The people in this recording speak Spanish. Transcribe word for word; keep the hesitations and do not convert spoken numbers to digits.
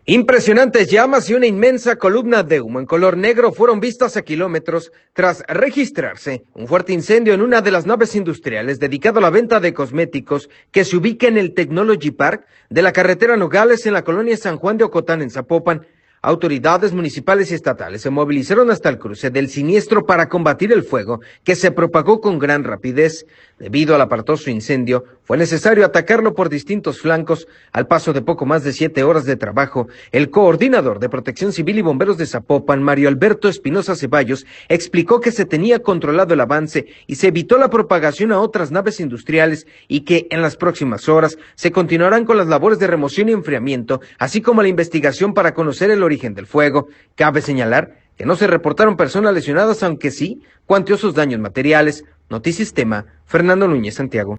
Impresionantes llamas y una inmensa columna de humo en color negro fueron vistas a kilómetros tras registrarse un fuerte incendio en una de las naves industriales dedicado a la venta de cosméticos que se ubica en el Technology Park de la carretera Nogales en la colonia San Juan de Ocotán en Zapopan. Autoridades municipales y estatales se movilizaron hasta el cruce del siniestro para combatir el fuego que se propagó con gran rapidez. Debido al aparatoso incendio, fue necesario atacarlo por distintos flancos. Al paso de poco más de siete horas de trabajo, el coordinador de Protección Civil y Bomberos de Zapopan, Mario Alberto Espinosa Ceballos, explicó que se tenía controlado el avance y se evitó la propagación a otras naves industriales y que en las próximas horas se continuarán con las labores de remoción y enfriamiento, así como la investigación para conocer el origen del fuego. Cabe señalar que no se reportaron personas lesionadas, aunque sí cuantiosos daños materiales. Notisistema, Fernando Núñez, Santiago.